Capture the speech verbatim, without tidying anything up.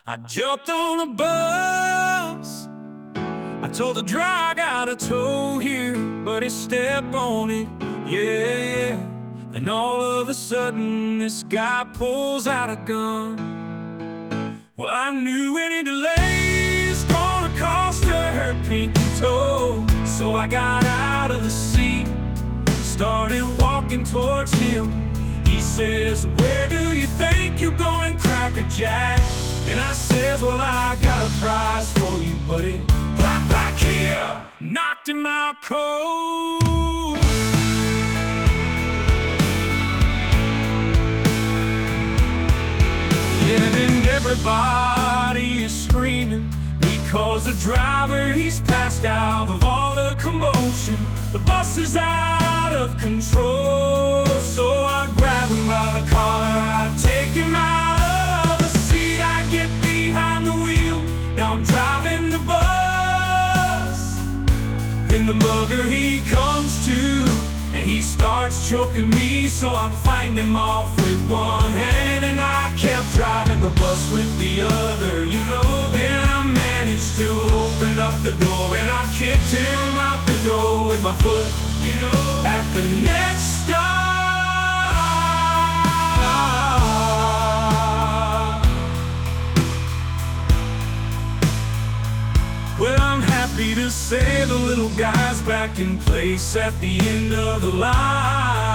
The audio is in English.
I jumped on a bus. I told the driver I got a tow here, but he stepped on it, yeah. And all of a sudden, this guy pulls out a gun. Well, I knew any delay's gonna cost her her pinky toe. So I got out of the seat, started walking towards him. He says, "Where do you think you're going, Cracker Jack?" And I says, "Well, I got a prize for you, buddy. Right back here." Knocked him out cold. Yeah, and everybody is screaming because the driver, he's passed out of all the commotion. The bus is out of control. So I grab him by the collar, I take him out of the seat, I get behind the wheel. Now I'm driving the bus. Then the mugger, he comes to, and he starts choking me. So I'm fighting him off with one hand, and I kept driving the bus with the other, you know. Then I managed to open up the door, and I kicked him out the door with my foot, you know. At the next stop, well, I'm happy to say the little guy's back in place at the end of the line.